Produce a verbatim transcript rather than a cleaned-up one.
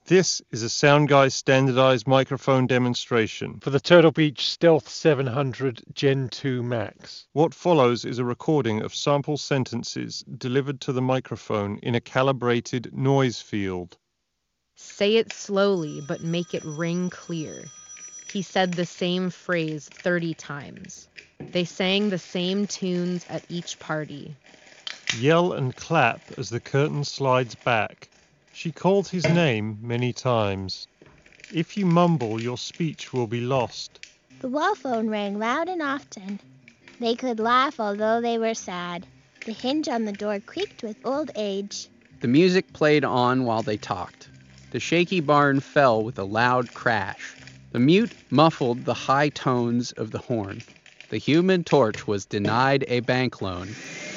This is a Sound Guy standardized microphone demonstration for the Turtle Beach Stealth seven hundred Gen two Max. What follows is a recording of sample sentences delivered to the microphone in a calibrated noise field. Say it slowly, but make it ring clear. He said the same phrase thirty times. They sang the same tunes at each party. Yell and clap as the curtain slides back. She called his name many times. If you mumble, your speech will be lost. The wall phone rang loud and often. They could laugh although they were sad. The hinge on the door creaked with old age. The music played on while they talked. The shaky barn fell with a loud crash. The mute muffled the high tones of the horn. The Human Torch was denied a bank loan.